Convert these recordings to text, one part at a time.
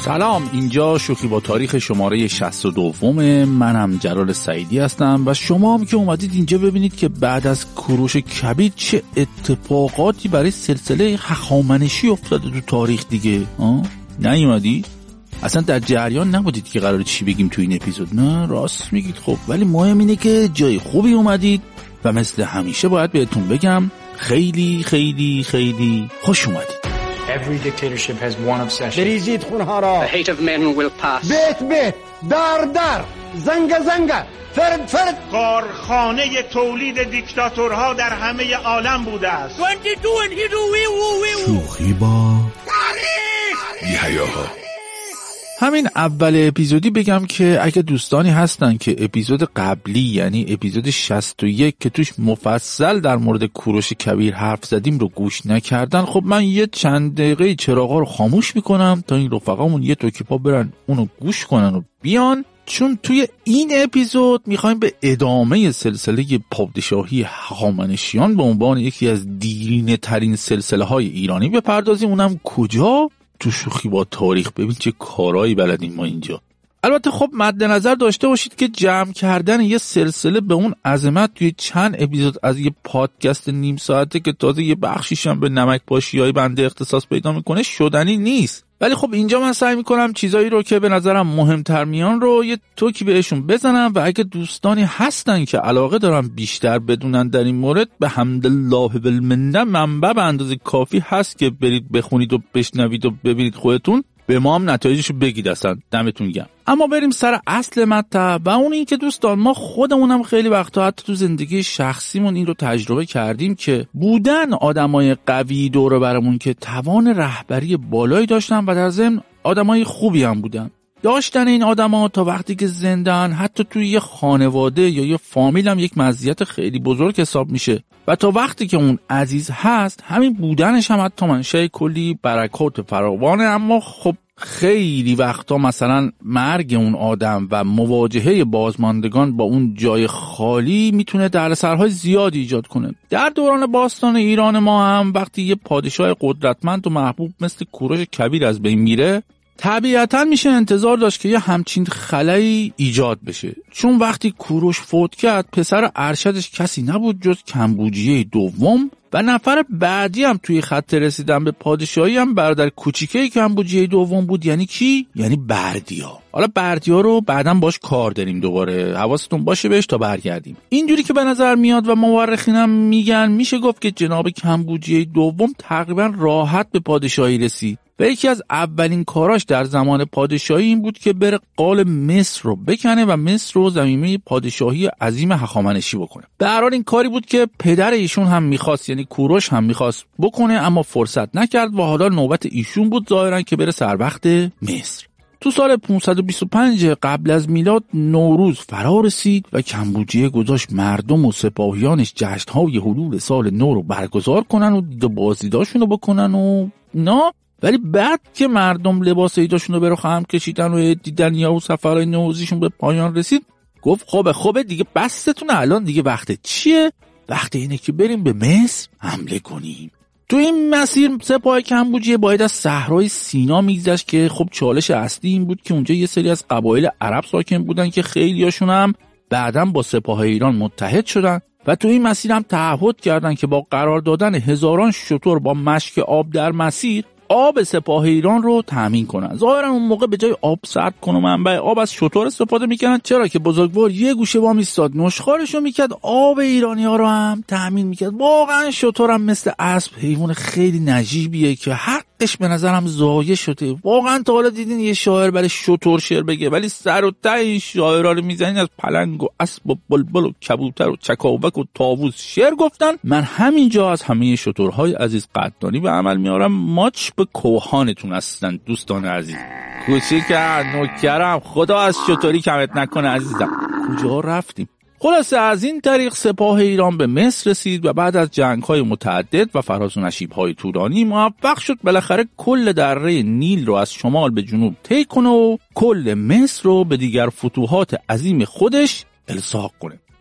سلام، اینجا شوخی با تاریخ شماره 62. منم جلال سعیدی هستم و شما هم که اومدید اینجا ببینید که بعد از کوروش کبیر چه اتفاقاتی برای سلسله هخامنشی افتاده تو تاریخ دیگه. نیومدی؟ اصلا در جریان نبودید که قراره چی بگیم تو این اپیزود؟ نه راست میگید. خب ولی مهم اینه که جای خوبی اومدید و مثل همیشه باید بهتون بگم خیلی خیلی خیلی خوش اومدید. Every dictatorship has one obsession. بریزید خونها را. The hate of men will pass. بیت در زنگ فرد کارخانه تولید دیکتاتورها در همه عالم بوده است. 22 and here شوخی با بی‌حیاها. همین اول اپیزودی بگم که اگه دوستانی هستن که اپیزود قبلی یعنی اپیزود 61 که توش مفصل در مورد کوروش کبیر حرف زدیم رو گوش نکردن، خب من یه چند دقیقه چراغا رو خاموش میکنم تا این رفقامون یه توکیپا برن اونو گوش کنن و بیان، چون توی این اپیزود میخوایم به ادامه سلسله پادشاهی هخامنشیان به عنوان یکی از دیرینه ترین سلسله های ایرانی بپردازیم. اونم کجا؟ تو شوخی با تاریخ. ببین چه کارهایی بلدیم ما اینجا. البته خب مد نظر داشته باشید که جمع کردن یه سلسله به اون عظمت توی چند اپیزود از یه پادکست نیم ساعته که تازه یه بخشیش هم به نمک پاشیای بنده اختصاص پیدا میکنه شدنی نیست. ولی خب اینجا من سعی میکنم چیزایی رو که به نظرم مهمتر میان رو یه توکی بهشون بزنم و اگه دوستانی هستن که علاقه دارن بیشتر بدونن در این مورد، به حمدالله والمنه منبع به اندازه کافی هست که برید بخونید و بشنوید و ببینید خودتون، به ما هم نتایجشو بگید. اصلا دمتون گرم. اما بریم سر اصل مطلب و اون این که دوستان ما خودمونم خیلی وقتا حتی تو زندگی شخصیمون این رو تجربه کردیم که بودن آدمای قوی دور برمون که توان رهبری بالایی داشتن و در ضمن آدمای خوبی هم بودن. داشتن این آدما تا وقتی که زنده‌ان حتی توی یه خانواده یا یه فامیل هم یک مزیت خیلی بزرگ حساب میشه و تا وقتی که اون عزیز هست همین بودنش هم حتی منشأ کلی برکات فراوانه. اما خب خیلی وقتا مثلا مرگ اون آدم و مواجهه بازماندگان با اون جای خالی میتونه دردسرهای زیادی ایجاد کنه. در دوران باستان ایران ما هم وقتی یه پادشاه قدرتمند و محبوب مثل کوروش کبیر از بین میره، طبیعتاً میشه انتظار داشت که یه همچین خلایی ایجاد بشه، چون وقتی کوروش فوت کرد پسر ارشدش کسی نبود جز کمبوجیه دوم و نفر بعدی هم توی خط رسیدن به پادشاهی هم برادر کوچیکه کمبوجیه دوم بود. یعنی کی؟ یعنی بردیا. حالا بردیا رو بعداً باش کار داریم، دوباره حواستون باشه بهش تا برگردیم. اینجوری که به نظر میاد و مورخینم میگن میشه گفت که جناب کمبوجیه دوم تقریباً راحت به پادشاهی رسید و یکی از اولین کاراش در زمان پادشاهی این بود که بره قال مصر رو بکنه و مصر رو زمینه پادشاهی عظیم هخامنشی بکنه. به هر حال این کاری بود که پدر ایشون هم میخواست، یعنی کوروش هم میخواست بکنه، اما فرصت نکرد و حالا نوبت ایشون بود ظاهرا که بره سر وقت مصر. تو سال 525 قبل از میلاد نوروز فرا رسید و کمبوجیه گذاشت مردم و سپاهیانش جشن‌های حلول سال نو رو برگزار کنن و دید و بازدیداشون رو بکنن و نه. ولی بعد که مردم لباس عیداشون رو به رخ هم کشیدن و دیدن یا سفرهای نوروزیشون به پایان رسید، گفت خوبه دیگه بستتون، الان دیگه وقت چیه؟ وقت اینه که بریم به مصر حمله کنیم. تو این مسیر سپاه کمبوجیه باید از صحرای سینا میگذشت که خب چالش اصلی این بود که اونجا یه سری از قبایل عرب ساکن بودن که خیلیاشون هم بعداً با سپاه ایران متحد شدن و تو این مسیر هم تعهد کردن که با قرار دادن هزاران شتر با مشک آب در مسیر آب سپاه ایران رو تامین کنن. ظاهرا اون موقع به جای آب سرد کنه منبع آب از شتر استفاده میکنن، چرا که بزرگوار یه گوشه وام ایستاد نشخوارشو میکرد، آب ایرانی‌ها رو هم تامین میکرد. واقعا شتر هم مثل اسب حیوان خیلی نجیبیه که حقش به نظرم ضایع شده. واقعا تا حالا دیدین یه شاعر برای شتر شعر بگه؟ ولی سر و ته این شاعرها رو میزنین از پلنگ و اسب و بلبل و کبوتر و چکاوک و طاووس شعر گفتن. من همینجا از همه شترهای عزیز قدردانی به عمل میارم. ماچ به کوهانتون هستن دوستان عزیز. کوچیکم نوکرم، خدا از شتری کمت نکنه عزیزم. کجا رفتیم؟ خلاصه از این طریق سپاه ایران به مصر رسید و بعد از جنگ‌های متعدد و فراز و نشیب‌های طولانی موفق شد بالاخره کل دره نیل رو از شمال به جنوب طی کنه و کل مصر رو به دیگر فتوحات عظیم خودش الساق کنه.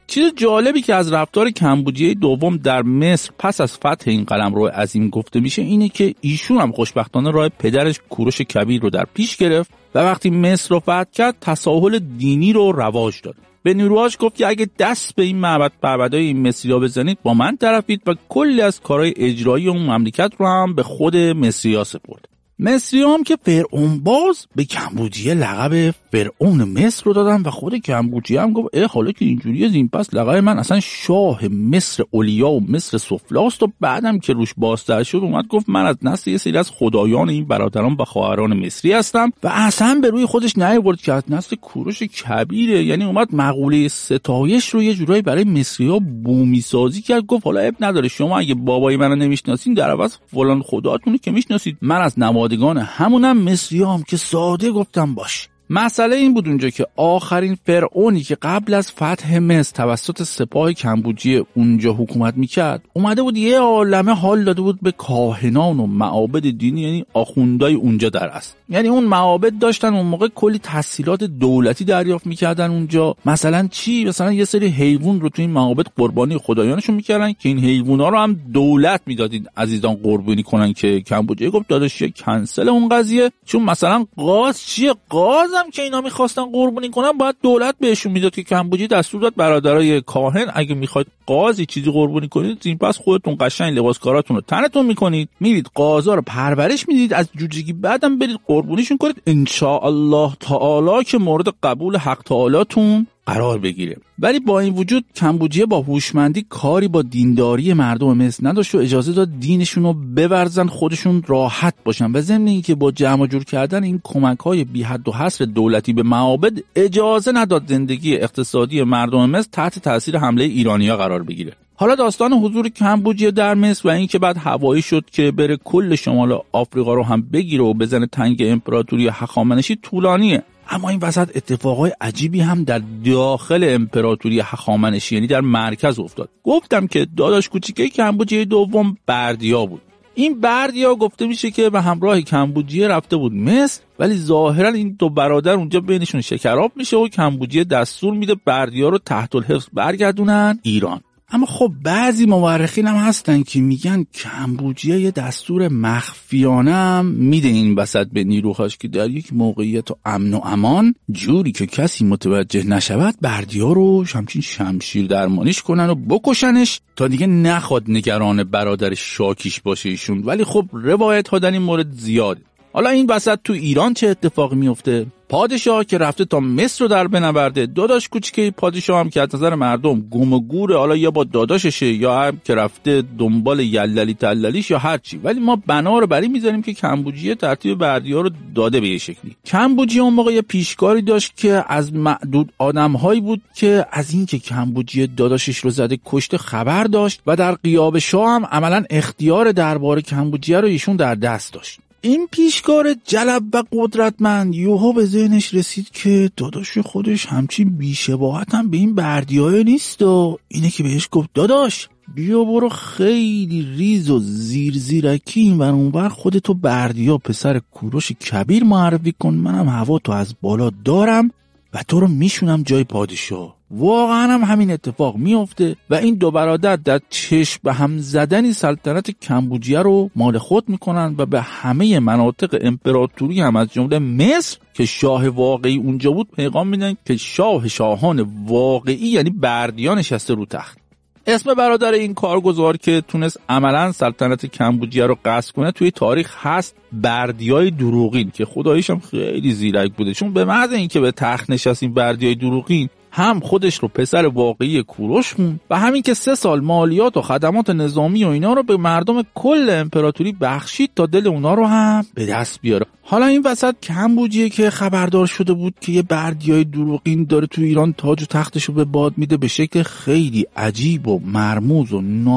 چیز جالبی که از رفتار کمبوجیه دوم در مصر پس از فتح این قلمرو عظیم گفته میشه اینه که ایشون هم خوشبختانه راه پدرش کوروش کبیر رو در پیش گرفت و وقتی مصر رو فتح کرد تساهل دینی رو رواج داد. به نیروهاش گفت که اگه دست به این معبدهای این مصری‌ها بزنید با من طرفید و کلی از کارهای اجرایی اون مملکت رو هم به خود مصری‌ها سپرد. مصری‌ها هم که فرعون باز به کمبوجیه لقب فرعون مصر رو دادن و خود کمبوجیه هم گفت حالا که اینجوریه زین پس لقب من اصلا شاه مصر علیا و مصر سفلاست و بعدم که روش بازتر شد اومد گفت من از نسل یه سری از خدایان این برادران و خواهران مصری هستم و اصلا به روی خودش نیاورد که از نسل کوروش کبیره. یعنی اومد مقوله ستایش رو یه جورایی برای مصری‌ها بومی سازی کرد. گفت حالا اب نداره شما اگه بابای منو نمیشناسین در عوض فلان خداتونو که میشناسید من از نمادگان همونم مصریام که ساده گفتم باش. مسئله این بود اونجا که آخرین فرعونی که قبل از فتح مصر توسط سپاه کمبوجیه اونجا حکومت میکرد اومده بود یه عالمه حال داده بود به کاهنان و معابد دینی، یعنی آخوندای اونجا در است. یعنی اون معابد داشتن اون موقع کلی تسهیلات دولتی دریافت میکردن اونجا. مثلا چی؟ مثلا یه سری حیوان رو تو این معابد قربانی خدایانشون میکردن که این حیونا رو هم دولت میدادید عزیزان قربانی کنن که کمبوجیه گفت داداش کنسل اون قضیه، چون مثلا قاز چیه؟ قازم که اینا میخواستن قربانی کنن باید دولت بهشون میداد که کمبوجیه دستور داد برادرای کاهن اگه میخواید قازی چیزی قربانی کنید این پس خودتون قشنگ لباسکاراتون رو تنتون میکنید میرید قازا رو پرورش میدید از جوجگی بعدم برید قربونیشون کنید ان شاء الله تعالی که مورد قبول حق تعالیتون قرار بگیره. ولی با این وجود کمبوجیه با هوشمندی کاری با دینداری مردم مصر نداشت و اجازه داد دینشون رو بورزن خودشون راحت باشن و ضمن اینکه با جمع جور کردن این کمک‌های بی حد و حصر دولتی به معابد اجازه نداد زندگی اقتصادی مردم مصر تحت تاثیر حمله ایرانی‌ها قرار بگیره. حالا داستان حضور کمبوجیه در مصر و اینکه بعد هوایی شد که بره کل شمال آفریقا رو هم بگیره و بزنه تنگ امپراتوری هخامنشی طولانیه. اما این وسط اتفاقای عجیبی هم در داخل امپراتوری هخامنشی یعنی در مرکز افتاد. گفتم که داداش کوچیکه کمبوجیه دوم بردیا بود. این بردیا گفته میشه که به همراه کمبوجیه رفته بود مصر، ولی ظاهرا این دو برادر اونجا بینشون شکراب میشه و کمبوجیه دستور میده بردیا رو تحت الحفظ برگردونن ایران. اما خب بعضی مورخین هم هستن که میگن کمبوجیه یه دستور مخفیانه هم میده این وسط به نیروهاش که در یک موقعیت و امن و امان جوری که کسی متوجه نشود بردیا رو همچین شمشیر درمانیش کنن و بکشنش تا دیگه نخواد نگران برادر شاکیش باشه ایشون. ولی خب روایت ها در این مورد زیاده. حالا این وسط تو ایران چه اتفاقی میفته؟ پادشاه که رفته تا مصر رو در بنورده، داداش کوچیکه پادشاه هم که از نظر مردم گم و گوره، حالا یا با داداششه یا هم که رفته دنبال یللی تللیش یا هر چی، ولی ما بنا رو بری میذاریم که کمبوجیه ترتیب بردیا رو داده به یه شکلی. کمبوجیه اون موقع یه پیشکاری داشت که از معدود آدم‌هایی بود که از این که کمبوجیه داداشش رو زده کشته خبر داشت و در غیاب شاه هم عملاً اختیار دربار کمبوجیه رو ایشون در دست داشت. این پیشکار جلب و قدرتمند یوها به ذهنش رسید که داداش خودش همچین بیشباهت هم به این بردیای نیست و اینه که بهش گفت داداش بیا برو خیلی ریز و زیرکی این ور اون ور خودتو بردیا پسر کوروش کبیر معرفی کن، منم هوا تو از بالا دارم و تو رو میشونم جای پادشاه. واقعا هم همین اتفاق میفته و این دو برادر در چشم به هم زدنی سلطنت کمبوجیه رو مال خود میکنن و به همه مناطق امپراتوری هم از جمله مصر که شاه واقعی اونجا بود پیغام میدن که شاهان واقعی یعنی بردیا نشسته رو تخت. اسم برادر این کارگزار که تونست عملاً سلطنت کمبوجیه رو غصب کنه توی تاریخ هست بردیای دروغین که خداییش هم خیلی زیرک بوده، چون به محض اینکه به تخت نشست این بردیای دروغین هم خودش رو پسر واقعی کوروش خوند و همین که 3 سال مالیات و خدمات نظامی و اینا رو به مردم کل امپراتوری بخشید تا دل اونا رو هم به دست بیاره. حالا این وسط کمبوجیه که خبردار شده بود که یه بردیای دروغین داره تو ایران تاج و تختش رو به باد میده به شکل خیلی عجیب و مرموز و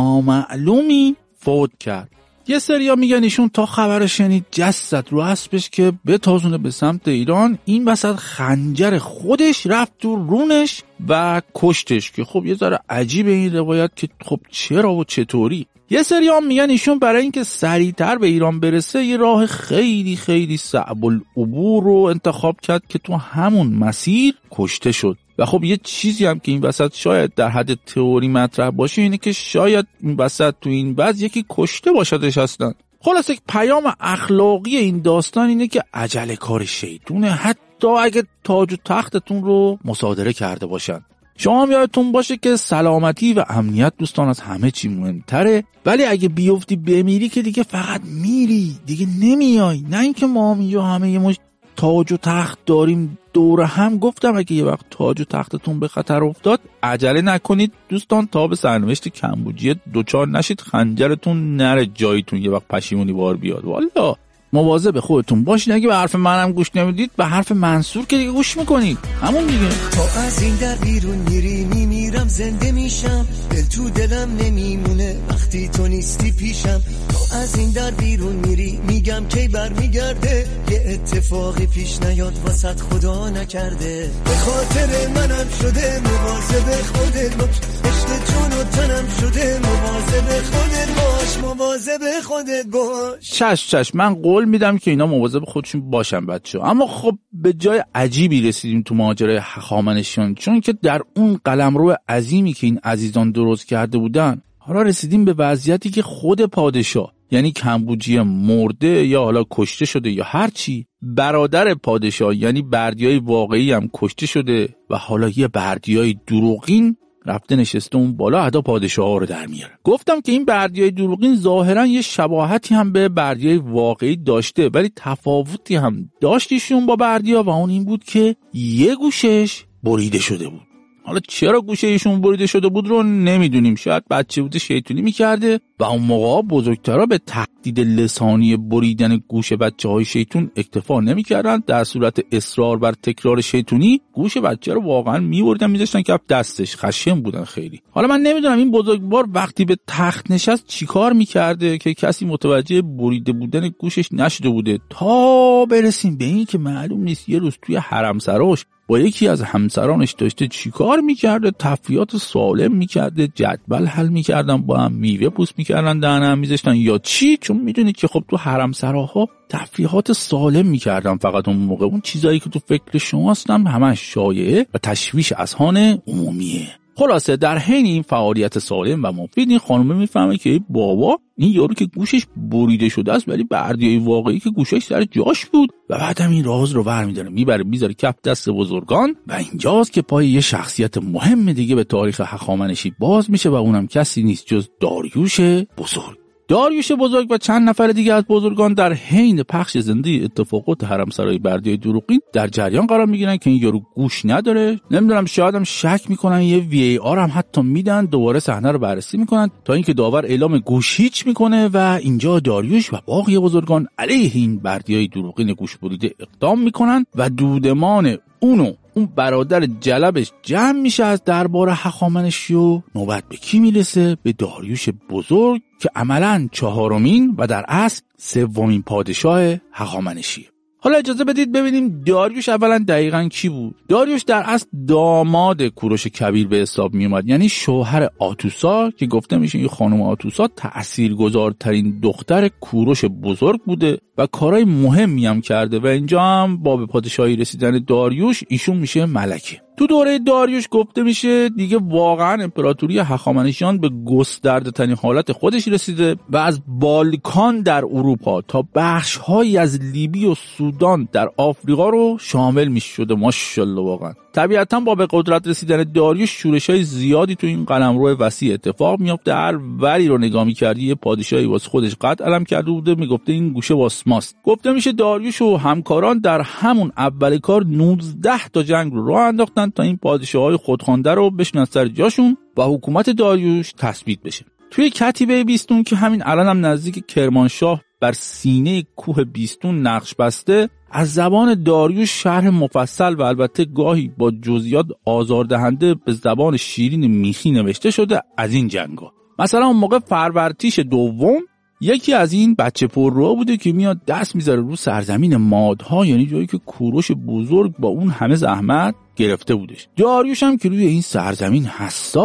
نامعلومی فوت کرد. یه سریا میگن ایشون تا خبر شنید جسد رو اسبش که بتازونه به سمت ایران، این وسط خنجر خودش رفت تو رونش و کشتش که خب یه ذره عجیبه این روایت که خب چرا و چطوری. یه سریا میگن ایشون برای اینکه سریعتر به ایران برسه یه راه خیلی صعب العبور رو انتخاب کرد که تو همون مسیر کشته شد. و خب یه چیزی هم که این وسط شاید در حد تئوری مطرح باشه اینه که شاید این وسط تو این وضع یکی کشته باشدش هستن. خلاص یک پیام اخلاقی این داستان اینه که عجله کار شیطونه، حتی اگه تاج و تختتون رو مصادره کرده باشن. شما هم یادتون باشه که سلامتی و امنیت دوستان از همه چی مهمتره، ولی اگه بیفتی بمیری که دیگه فقط میری، دیگه نمیای. نه اینکه ما هم اینجا همه یه مش تاج و تخت داریم دور هم. گفتم اگه یه وقت تاج و تختتون به خطر افتاد عجله نکنید دوستان تا به سرنوشت کمبوجیه دوچار نشید، خنجرتون نره جایتون یه وقت پشیمونی بار بیاد. والا مواظب خودتون باشید. اگه به حرف منم گوش نمیدید به حرف منصور که دیگه گوش میکنید، همون دیگه. تا از این در بیرون میری میمیرم زنده میشم، دل تو دلم نمیمونه وقتی تو نیستی پیشم. تا از این در بیرون میری میگم کی برمیگرده، یه اتفاقی پیش نیاد واسط خدا نکرده. به خاطر منم شده مواظب خودت باش، عشق جون و تنم شده مواظب خودت باش، مواظب خودت باش. چش من قول میدم که اینا مواظب خودشون باشن بچه. اما خب به جای عجیبی رسیدیم تو ماجرای هخامنشیان، چون که در اون قلمرو عظیمی که این عزیزان درست کرده بودن حالا رسیدیم به وضعیتی که خود پادشاه یعنی کمبوجیه مرده یا حالا کشته شده یا هر چی، برادر پادشاه یعنی بردیای واقعی هم کشته شده و حالا یه بردیای دروغین رفته نشسته اون بالا ادا پادشاه ها رو در میاره. گفتم که این بردیای دروغین ظاهرا یه شباهتی هم به بردیای واقعی داشته، ولی تفاوتی هم داشتیشون با بردیا و اون این بود که یه گوشش بریده شده بود. حالا چرا گوشه ایشون بریده شده بود رو نمیدونیم، شاید بچه بوده شیطونی میکرده و اون موقع بزرگترها به تهدید لسانی بریدن گوش بچه های شیطون اکتفا نمیکردن، در صورت اصرار بر تکرار شیطونی گوش بچه رو واقعا میبریدن میذاشتن کف دستش. خشن بودن خیلی. حالا من نمیدونم این بزرگوار وقتی به تخت نشست چیکار میکرده که کسی متوجه بریده بودن گوشش نشده بوده، تا برسیم به این که معلوم نیست یه روز توی حرم سراش با یکی از همسرانش داشته چیکار میکرده، تفریحات سالم میکرده، جدول حل میکردن با هم، میوه پوست میکردن دهن هم میذاشتن یا چی، چون میدونید که خب تو حرم سراها تفریحات سالم میکردن. فقط اون موقع اون چیزایی که تو فکر شما هستن همش شایعه و تشویش اذهان عمومیه. خلاصه در حین این فعالیت سالم و مفید این خانومه میفهمه که بابا این یارو که گوشش بریده شده است ولی بردیای واقعی که گوشش سر جاش بود، و بعدم این راز رو برمی‌داره میبره میذاره کف دست بزرگان. و اینجاست که پای یه شخصیت مهم دیگه به تاریخ هخامنشی باز میشه و اونم کسی نیست جز داریوش بزرگ. داریوش بزرگ و چند نفر دیگه از بزرگان در حین پخش زنده اتفاقات حرمسرای بردیای دروغین در جریان قرار میگیرن که این یارو گوش نداره. نمیدونم شاید هم شک میکنن، یه وی آر هم حتی میدن، دوباره صحنه رو بررسی میکنن تا اینکه داور اعلام گوش هیچ میکنه و اینجا داریوش و باقی بزرگان علیه این بردیای دروغین گوش بریده اقدام میکنن و دودمان اون برادر جلبش جمع میشه از دربار هخامنشی و نوبت به کی میرسه؟ به داریوش بزرگ که عملاً 4مین و در اصل 3مین پادشاه هخامنشیه. حالا اجازه بدید ببینیم داریوش اولا دقیقاً کی بود. داریوش در اصل داماد کوروش کبیر به حساب می اومد، یعنی شوهر آتوسا که گفته میشه این خانم آتوسا تأثیرگذارترین دختر کوروش بزرگ بوده و کارهای مهمی هم کرده و اینجا هم با به پادشاهی رسیدن داریوش ایشون میشه ملکه. تو دوره داریوش گفته میشه دیگه واقعا امپراتوری هخامنشیان به گسترده ترین حالت خودش رسیده و از بالکان در اروپا تا بخش‌هایی از لیبی و سودان در آفریقا رو شامل میشده. ماشاءالله واقعا. طبیعتا با به قدرت رسیدن داریوش شورش‌های زیادی تو این قلمرو وسیع اتفاق میفته. هر وری رو نگاه می‌کردی یه پادشاهی واسه خودش قد علم کرده بوده، میگفته این گوشه واسه ماست. گفته میشه داریوش و همکاران در همون اول کار 19 تا جنگ رو راه انداختن تا این پادشاه‌های خودخوانده رو بشنن سر جاشون و حکومت داریوش تثبیت بشه. توی کتیبه بیستون که همین الان هم نزدیک کرمانشاه بر سینه کوه بیستون نقش بسته، از زبان داریوش شرح مفصل و البته گاهی با جزئیات آزاردهنده به زبان شیرین میخی نوشته شده از این جنگا. مثلا اون موقع فرورتیش دوم یکی از این بچه پررو بوده که میاد دست میذاره رو سرزمین مادها، یعنی جایی که کوروش بزرگ با اون همه زحمت گرفته بودش. داریوش هم که روی این سرزمین حساس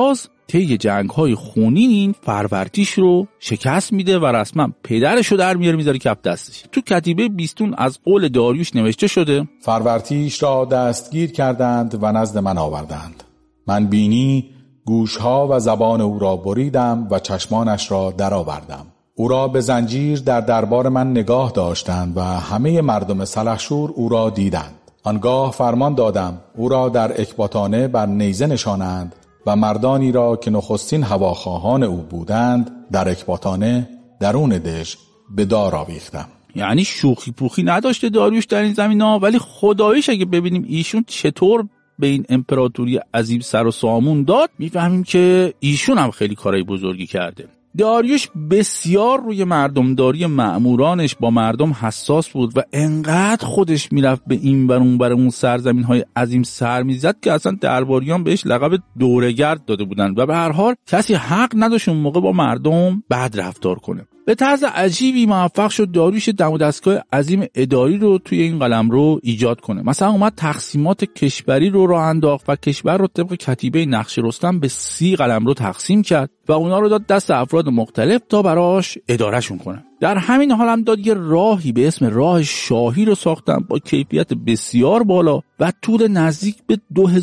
طی جنگ‌های خونین این فروردیش رو شکست میده و رسما پدرشو در میاره میذاره کف دستش. تو کتیبه بیستون از قول داریوش نوشته شده فروردیش را دستگیر کردند و نزد من آوردند. من بینی گوشها و زبان او را بریدم و چشمانش را درآوردم. او را به زنجیر در دربار من نگاه داشتند و همه مردم سلحشور او را دیدند. آنگاه فرمان دادم او را در اکباتانه بر نیزه نشانند و مردانی را که نخستین هواخواهان او بودند در اکباتانه درون دژ به دار آویختم. یعنی شوخی پوخی نداشته داریوش در این زمینا، ولی خداییش اگه ببینیم ایشون چطور به این امپراتوری عظیم سر و سامون داد، میفهمیم که ایشون هم خیلی کارهای بزرگی کرده. داریوش بسیار روی مردمداری مأمورانش با مردم حساس بود و انقدر خودش میرفت به این بر اون بر اون سرزمین‌های عظیم سر میزد که اصلا درباریان بهش لقب دوره‌گرد داده بودن و به هر حال کسی حق نداشت اون موقع با مردم بد رفتار کنه. به طرز عجیبی موفق شد داریوش دم و دستگاه عظیم اداری رو توی این قلمرو ایجاد کنه. مثلا اومد تقسیمات کشوری رو راه انداخت و کشور رو طبق کتیبه نقش رستم به 30 قلمرو تقسیم کرد و اونا رو داد دست افراد مختلف تا براش ادارهشون کنه. در همین حال هم داد یه راهی به اسم راه شاهی رو ساختن با کیفیت بسیار بالا و طول نزدیک به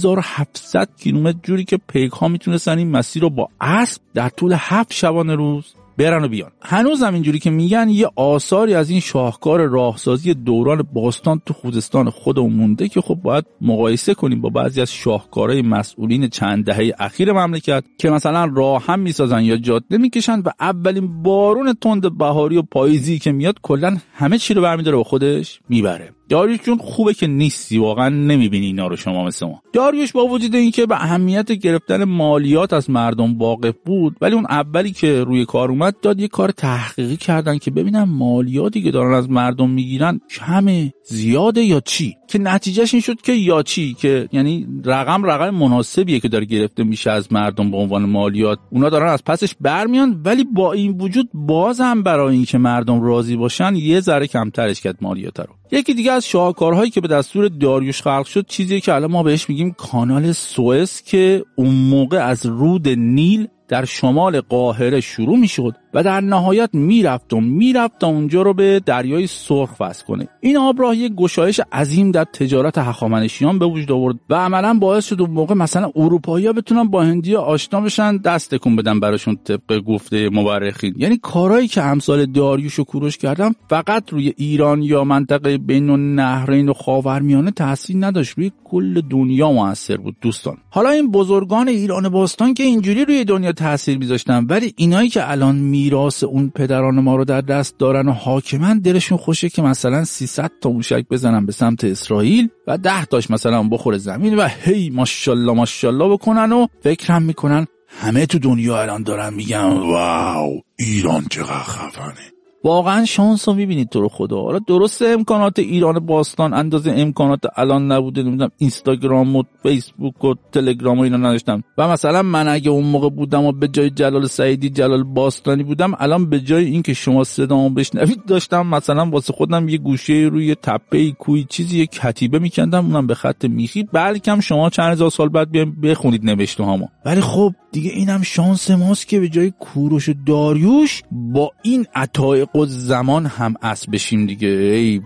2700 کیلومتر، جوری که پیک‌ها میتونستن این مسیر رو با اسب در طول 7 شبانه روز برن و بیان. هنوز هم اینجوری که میگن یه آثاری از این شاهکار راهسازی دوران باستان تو خوزستان خودمون مونده که خب باید مقایسه کنیم با بعضی از شاهکارهای مسئولین چند دهه اخیر مملکت که مثلا راه هم میسازن یا جاده میکشن و اولین بارون تند بهاری و پاییزی که میاد کلا همه چی رو برمیداره با خودش میبره. داریوش جون خوبه که نیستی، واقعا نمیبینی اینا رو شما مثل ما. داریوش با وجود اینکه به اهمیت گرفتن مالیات از مردم واقف بود، ولی اون اولی که روی کار اومد داد یه کار تحقیقی کردن که ببینن مالیاتی که دارن از مردم میگیرن کمه، زیاده یا چی، که نتیجهش این شد که یا چی، که یعنی رقم مناسبیه که داره گرفته میشه از مردم به عنوان مالیات، اونا دارن از پسش برمیان، ولی با این وجود بازم برای اینکه مردم راضی باشن یه ذره کمترش کرد مالیات رو. یکی دیگه از شاهکارهایی که به دستور داریوش خلق شد چیزی که الان ما بهش میگیم کانال سوئز، که اون موقع از رود نیل در شمال قاهره شروع میشد و در نهایت میرفت تا اونجا رو به دریای سرخ وصل کنه. این آبراه یک گشایش عظیم در تجارت هخامنشیان به وجود آورد و عملاً باعث شد اون موقع مثلا اروپایی‌ها بتونن با هندی‌ها آشنا بشن، دست تکون بدن براشون طبق گفته مورخین. یعنی کارهایی که امثال داریوش و کوروش کردن فقط روی ایران یا منطقه بین النهرین و خاورمیانه تاثیر نداشت، روی کل دنیا موثر بود. دوستان، حالا این بزرگان ایران باستان که اینجوری روی دنیا تاثیر می‌ذاشتن، ولی اینایی که الان میراث اون پدران ما رو در دست دارن و حاکمن، دلشون خوشه که مثلا 300 تا موشک بزنن به سمت اسرائیل و 10 تاش مثلا بخوره زمین و هی ماشاءالله ماشاءالله بکنن و فکرم میکنن همه تو دنیا الان دارن میگن واو ایران چقدر خفنه. واقعا شانس رو میبینید تو رو خدا. حالا درسته امکانات ایران باستان اندازه امکانات الان نبوده، نمیدونم اینستاگرام و فیسبوک و تلگرام و اینا نداشتم، و مثلا من اگه اون موقع بودم و به جای جلال سعیدی جلال باستانی بودم، الان به جای این که شما صدامو بشنوید داشتم مثلا واسه خودم یه گوشه روی تپه کوی چیزی یه کتیبه میکندم، اونم به خط میخی، بلکم شما چند هزار سال بعد بیاین بخونید نوشته‌هامو. ولی خب دیگه اینم شانس ماست که به جای کوروش و داریوش با این عطای قد زمان هم اسب بشیم دیگه. ای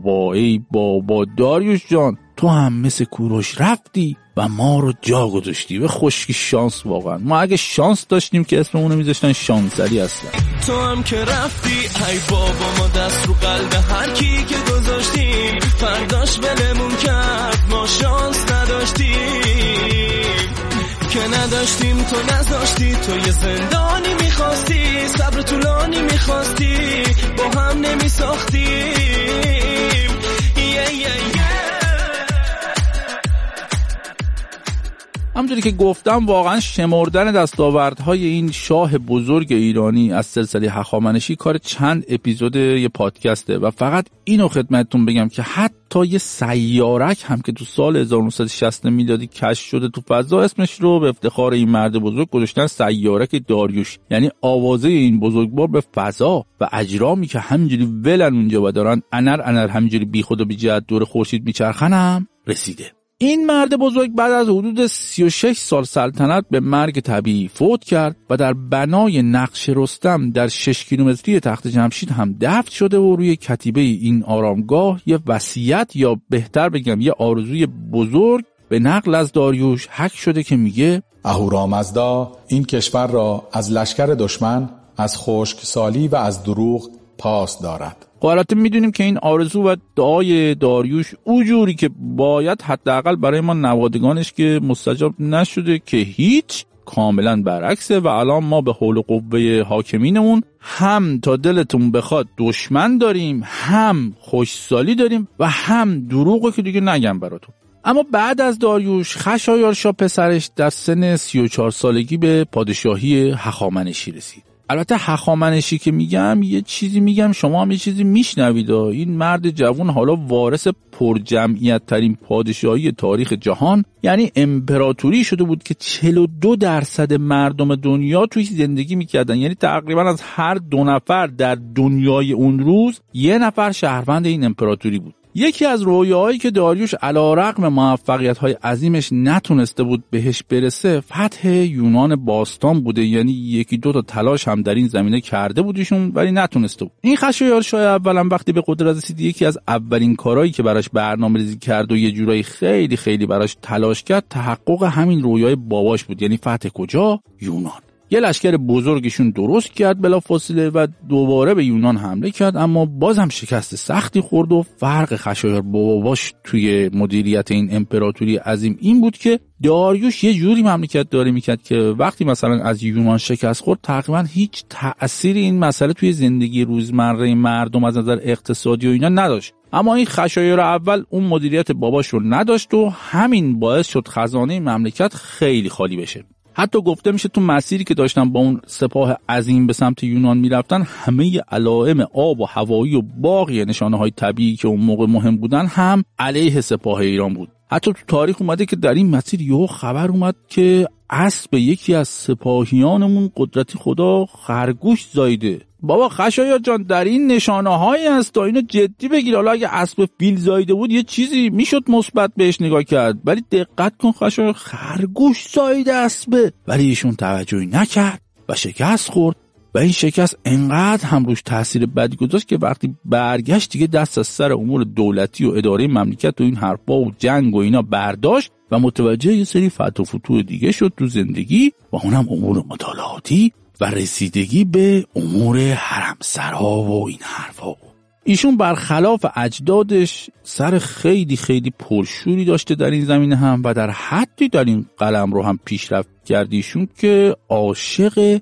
بابا داریوش جان، تو هم مثل کوروش رفتی و ما رو جا گذاشتی. به خشکی شانس. واقعا ما اگه شانس داشتیم که اسممونو میذاشتن شانسری اصلا. تو هم که رفتی ای بابا، ما دست رو قلب هر کی که گذاشتیم، فرداش ولمون کرد، ما شانس نداشتیم که نداشتیم، تو نذاشتی، تو یه زندانی میخواستی، صبر طولانی میخواستی، با هم نمیساختیم. همونجوری که گفتم واقعا شمردن دستاوردهای این شاه بزرگ ایرانی از سلسله هخامنشی کار چند اپیزود یه پادکسته و فقط اینو خدمتتون بگم که حتی یه سیارک هم که تو سال 1960 میلادی کشف شده تو فضا، اسمش رو به افتخار این مرد بزرگ گذاشتن سیارک داریوش، یعنی آوازه این بزرگوار به فضا و اجرامی که همینجوری ولن اونجا و دارن انر همینجوری بی خود و بی جهت دور خورشید میچرخن هم رسیده. این مرد بزرگ بعد از حدود 36 سال سلطنت به مرگ طبیعی فوت کرد و در بنای نقش رستم در 6 کیلومتری تخت جمشید هم دفن شده و روی کتیبه این آرامگاه یه وصیت یا بهتر بگم یه آرزوی بزرگ به نقل از داریوش حک شده که میگه اهورامزدا این کشور را از لشکر دشمن، از خشکسالی و از دروغ پاس دارد. البته میدونیم که این آرزو و دعای داریوش اونجوری که باید حداقل برای ما نوادگانش که مستجاب نشده که هیچ، کاملا برعکسه و الان ما به حول و قوه حاکمینمون هم تا دلتون بخواد دشمن داریم، هم خوشسالی داریم و هم دروغه که دیگه نگم براتون. اما بعد از داریوش خشایارشا پسرش در سن 34 سالگی به پادشاهی هخامنشی رسید. البته هخامنشی که میگم یه چیزی میگم شما هم یه چیزی میشنوید. این مرد جوان حالا وارث پرجمعیت ترین پادشاهی تاریخ جهان، یعنی امپراتوری شده بود که 42% مردم دنیا توی زندگی میکردن، یعنی تقریبا از هر 2 نفر در دنیای اون روز 1 نفر شهروند این امپراتوری بود. یکی از رویاهایی که داریوش علیرغم موفقیت‌های عظیمش نتونسته بود بهش برسه فتح یونان باستان بوده، یعنی 1-2 تا تلاش هم در این زمینه کرده بودیشون ولی نتونسته بود. این خشایارشا اولا وقتی به قدرت رسید یکی از اولین کارهایی که براش برنامه‌ریزی کرد و یه جورایی خیلی خیلی براش تلاش کرد تحقق همین رویای باباش بود، یعنی فتح کجا؟ یونان. یه لشکر بزرگشون درست کرد بلافاصله و دوباره به یونان حمله کرد، اما بازم شکست سختی خورد و فرق خشایار باباش توی مدیریت این امپراتوری عظیم این بود که داریوش یه جوری مملکت داره میکرد که وقتی مثلا از یونان شکست خورد تقریبا هیچ تأثیری این مسئله توی زندگی روزمره مردم از نظر اقتصادی و اینا نداشت. اما این خشایار اول اون مدیریت باباش رو نداشت و همین باعث شد خزانه مملکت خیلی خالی بشه. حتی گفته میشه تو مسیری که داشتن با اون سپاه عظیم به سمت یونان میرفتن همه علائم آب و هوایی و باقی نشانه‌های طبیعی که اون موقع مهم بودن هم علیه سپاه ایران بود. حتی تو تاریخ اومده که در این مسیر یهو خبر اومد که اسب یکی از سپاهیانمون قدرتی خدا خرگوش زایده. بابا خشایار جان در این نشانه‌هایی هست تا اینو جدی بگیر. حالا اگه اسب فیل زایده بود یه چیزی میشد مثبت بهش نگاه کرد، ولی دقت کن خشایار خرگوش زایده اسبه، ولی ایشون توجهی نکرد و شکست خورد و این شکست انقدر هم روش تاثیر بدی گذاشت که وقتی برگشت دیگه دست از سر امور دولتی و اداره مملکت و این حرفا و جنگ و اینا برداشت و متوجه یه سری فتح و فتوح دیگه شد تو زندگی و اونم امور مطالعاتی و رسیدگی به امور حرمسرا و این حرفا. ایشون برخلاف اجدادش سر خیلی خیلی پرشوری داشته در این زمینه هم و در حدی در این قلم رو هم پیشرفت کردیشون که عاشق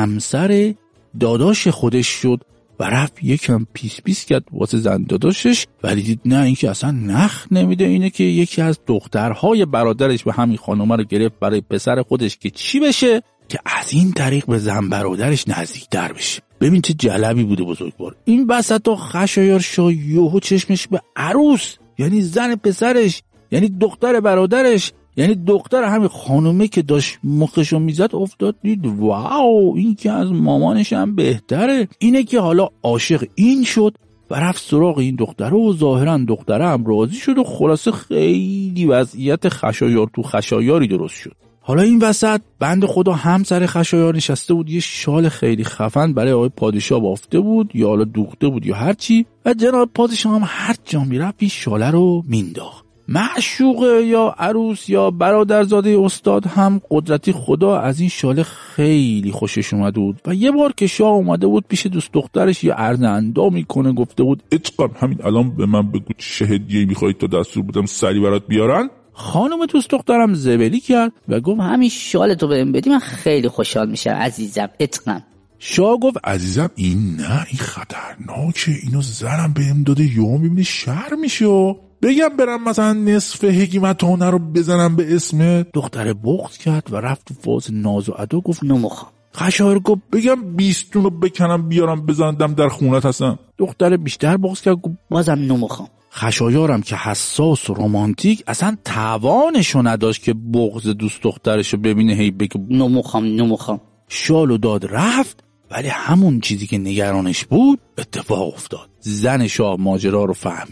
همسر داداش خودش شد و رفت یکم پیس کرد واسه زن داداشش، ولی دید نه این که اصلا نخ نمیده، اینه که یکی از دخترهای برادرش به همین خانومه رو گرفت برای پسر خودش که چی بشه که از این طریق به زن برادرش نزدیکتر بشه. ببین چه جلبی بوده بزرگوار. این وسطا خشایارشا یهو چشمش به عروس، یعنی زن پسرش، یعنی دختر برادرش، یعنی دختر همین خانومه که داشت مخشو میزد افتاد، دید واو این که از مامانش هم بهتره. اینه که حالا عاشق این شد و رفت سراغ این دختره و ظاهرا دختره هم راضی شد و خلاصه خیلی وضعیت خشایار تو خشایاری درست شد. حالا این وسط بند خدا همسر خشایار نشسته بود، یه شال خیلی خفن برای آقای پادشاه بافته بود یا حالا دوخته بود یا هرچی، و جناب پادشاه هم هر جا میرفت این شاله رو مینداخت. معشوقه یا عروس یا برادرزاده استاد هم قدرتی خدا از این شاله خیلی خوشش اومده بود و یه بار که شاه اومده بود پیش دوست دخترش یه عرض اندامی کنه، گفته بود اتقام همین الان به من بگو چه هدیه‌ای می‌خوای تا دستور بدم سری برات بیارن. خانم دوست دخترم زبلی کرد و گفت همین شال تو بهم بدی من خیلی خوشحال میشم عزیزم اتقام. شاه گفت عزیزم این نه، این خطرناکه، اینو زنم بهم داده یهو میبینی شر میشه. بگم برم مثلا نصف حکمتانه رو بزنم به اسم دختر بغض کرد و رفت تو فاز ناز و ادا گفت نمیخوام. خشایار گفت بگم 20 رو بکنم بیارم بزندم در خونت هستم. دختر بیشتر بغض کرد گفت بازم نمیخوام. خشایارم که حساس و رمانتیک اصلا توانشو نداشت که بغض دوست دخترشو ببینه هی بگه نمیخوام. شالو داد رفت، ولی همون چیزی که نگرانش بود اتفاق افتاد. زن شاه ماجرا رو فهمید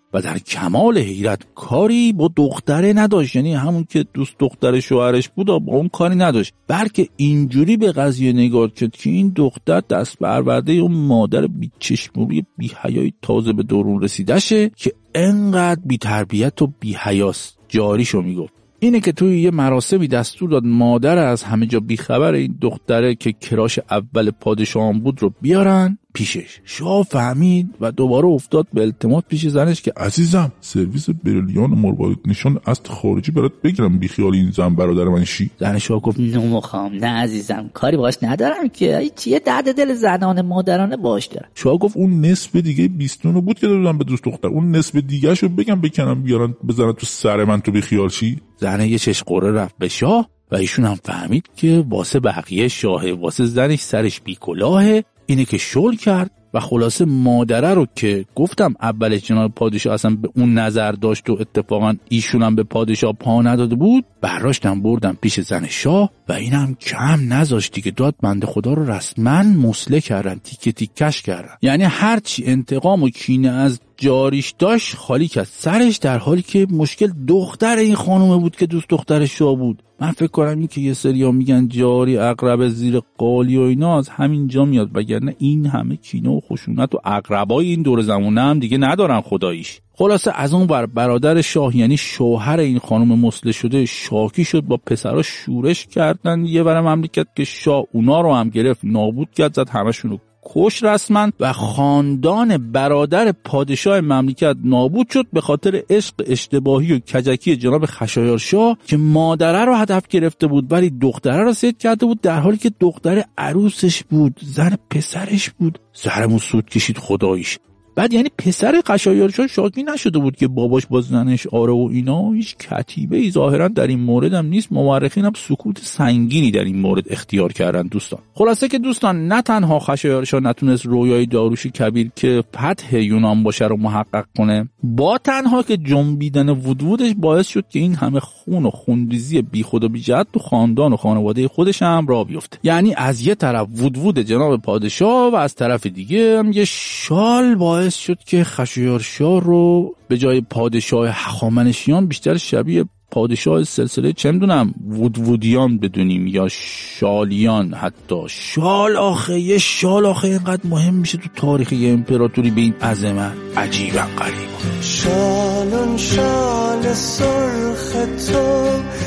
و در کمال حیرت کاری با دختره نداشت، یعنی همون که دوست دختر شوهرش بود با اون کاری نداشت، بلکه اینجوری به قضیه نگاه کرد که این دختر دست برورده اون مادر بیچشموری بی‌حیای تازه به درون رسیده شه که انقدر بی‌تربیت و بی‌حیاست. جاریشو میگفت. اینه که توی یه مراسمی دستور داد مادر از همه جا بیخبر این دختره که کراش اول پادشاهان بود رو بیارن پیشش. شاه فهمید و دوباره افتاد به التماس پیش زنش که عزیزم سرویس بریلیان مروارید نشان از خارجی برات بگیرم، بیخیال این زن برادر من شی. زن شاه گفت نمیخوام، نه عزیزم، کاری باش ندارم که، چیه درد دل زنان مادرانه باش دارم. شاه گفت اون نصف دیگه 20 رو بود که دادم به دوست دختر، اون نصف دیگه شو بگم بکنم بیارن بزنن تو سر من تو بیخیال شی. زن یه چش قره رفت به شاه و ایشون هم فهمید که واسه بقیه شاهه، واسه زنش سرش بیکلاهه. اینه که شل کرد و خلاصه مادره رو که گفتم اولش جناب پادشاه اصلا به اون نظر داشت و اتفاقا ایشون هم به پادشاه پا نداده بود، برداشتن بردن پیش زن شاه و اینم کم نذاشتی که داد بنده خدا رو رسما مسله کردن، تیکه تیکش کردن. یعنی هرچی انتقام و کینه از جاریش داشت خالی کرد سرش، در حالی که مشکل دختر این خانومه بود که دوست دختر شاه بود. من فکر کنم این که یه سریا میگن جاری عقرب زیر قالی و اینا از همین جا میاد، وگرنه این همه کینه و خشونت و عقربای این دور زمونه هم دیگه ندارن خداییش. خلاصه از اون برادر شاه یعنی شوهر این خانم مسله شده شاکی شد، با پسرا شورش کردن یه ور مملکت که شاه اونا رو هم گرفت نابود کرد، زد همشون رو کش رسما و خاندان برادر پادشاه مملکت نابود شد به خاطر عشق اشتباهی و کجکی جناب خشایارشاه که مادره رو هدف گرفته بود ولی دختره رو صید کرده بود، در حالی که دختره عروسش بود، زن پسرش بود. سرمون سود کشید خداییش. بعد یعنی پسر خشایارشاه شاکی نشده بود که باباش با زنش آره و اینا، هیچ کتیبه ای ظاهرا در این مورد هم نیست. مورخین هم سکوت سنگینی در این مورد اختیار کردن دوستان. خلاصه که دوستان نه تنها خشایارشاه نتونست رویای داریوش کبیر که فتح یونان باشه رو محقق کنه، با تنها که جنبیدن وودوودش باعث شد که این همه خون و خونریزی بیخود و بی‌جهت تو خاندان و خانواده خودش هم راه بیفته. یعنی از یه طرف وودوود جناب پادشاه و از طرف دیگه هم یه شال باعث شد که خشایارشاه رو به جای پادشاه هخامنشیان بیشتر شبیه پادشاه سلسله چه میدونم وودوودیان بدونیم یا شالیان. حتی شال آخه یه شال آخه اینقدر مهم میشه تو تاریخ یه امپراتوری به این عظمت، عجیبا غریبا. شالون شال سرخ تو،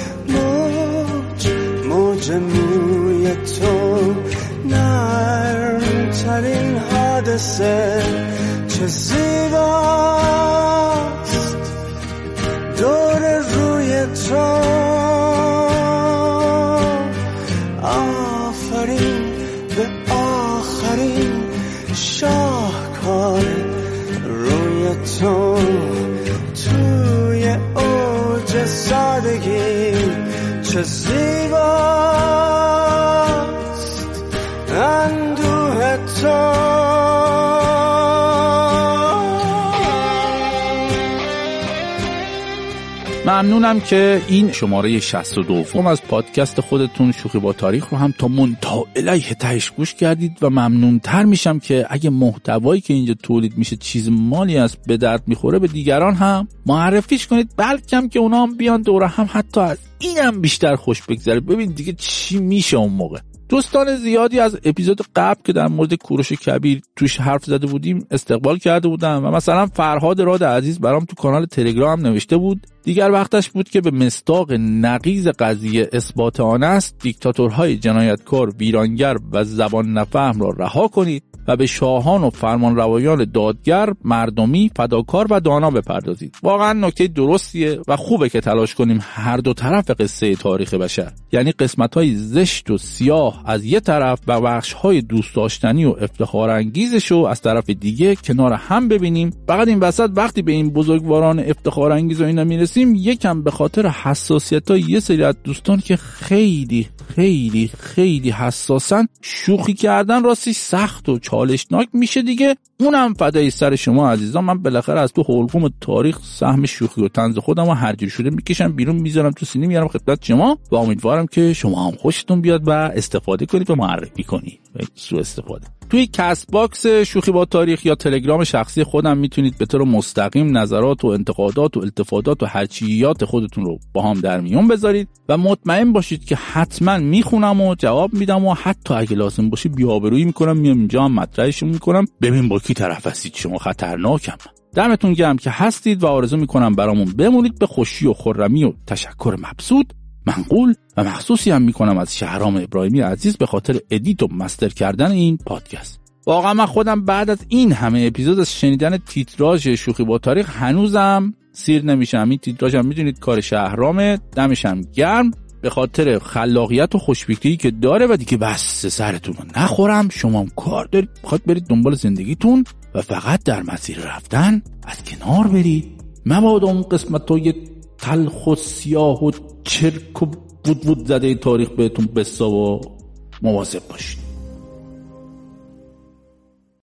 موج موی تو، نرم ترین حادثه چه زیباست دور روی تو. آفرین به آخرین شاهکار روی تو، توی اوج سادگی چه زیباست اندوه تو. ممنونم که این شماره 62 از پادکست خودتون شوخی با تاریخ رو هم تا منتهی الیه تهش گوش کردید و ممنونتر میشم که اگه محتوایی که اینجا تولید میشه چیز مالی است به درد میخوره به دیگران هم معرفیش کنید، بلکه که اونا هم بیان دوره هم حتی از اینم بیشتر خوش بگذره. ببین دیگه چی میشه اون موقع. دوستان زیادی از اپیزود قبل که در مورد کوروش کبیر توش حرف زده بودیم استقبال کرده بودن و مثلا فرهاد راد عزیز برام تو کانال تلگرام نوشته بود دیگر وقتش بود که به مصداق نقیض قضیه اثبات آن است دیکتاتورهای جنایتکار، ویرانگر و زبان نفهم را رها کنید و به شاهان و فرمانروایان دادگر، مردمی، فداکار و دانا بپردازید. واقعا نکته درستیه و خوبه که تلاش کنیم هر دو طرف قصه تاریخ بشر، یعنی قسمت‌های زشت و سیاه از یه طرف و بخش‌های دوست داشتنی و افتخار انگیزشو از طرف دیگه کنار هم ببینیم. فقط این وسط وقتی به این بزرگواران افتخار انگیز و اینا میرسیم یکم به خاطر حساسیت‌های یه سری از دوستان که خیلی خیلی خیلی حساسن، شوخی کردن راستش سخت و چالشناک میشه دیگه. اونم فدای سر شما عزیزان. من بالاخره از تو حلقوم تاریخ سهم شوخی و طنز خودم رو هر جوری شده میکشم بیرون، میذارم تو سینه، میارم خدمت شما و امیدوارم که شما هم خوشتون بیاد و استفاده کنید و معرفی کنید و سوء استفاده. توی کست باکس شوخی با تاریخ یا تلگرام شخصی خودم میتونید به طور مستقیم نظرات و انتقادات و التفاتات و هرچیات خودتون رو با هم در میون بذارید و مطمئن باشید که حتما میخونم و جواب میدم و حتی اگه لازم باشه بی‌آبرویی میکنم، میام اینجا هم مطرحشون میکنم. ببین با کی طرف هستید، شما خطرناکم. دمتون گرم که هستید و آرزو میکنم برامون بمونید به خوشی و خرمی و تشکر مبسوط، منقول و مخصوصی هم میکنم از شهرام ابراهیمی عزیز به خاطر ادیت و مستر کردن این پادکست. واقعا من خودم بعد از این همه اپیزود از شنیدن تیتراژ شوخی با تاریخ هنوزم سیر نمیشم. این تیتراژ هم میدونید کار شهرامه، دمشم گرم به خاطر خلاقیت و خوشفکری که داره و دیگه بس سرتون رو نخورم. شما هم کار دارید، بخواد برید دنبال زندگیتون و فقط در مسیر رفتن از کنار برید، مبادا اون قسمتای تلخ و سیاه و چرک و بود زده تاریخ بهتون بسا و مواظب باشید.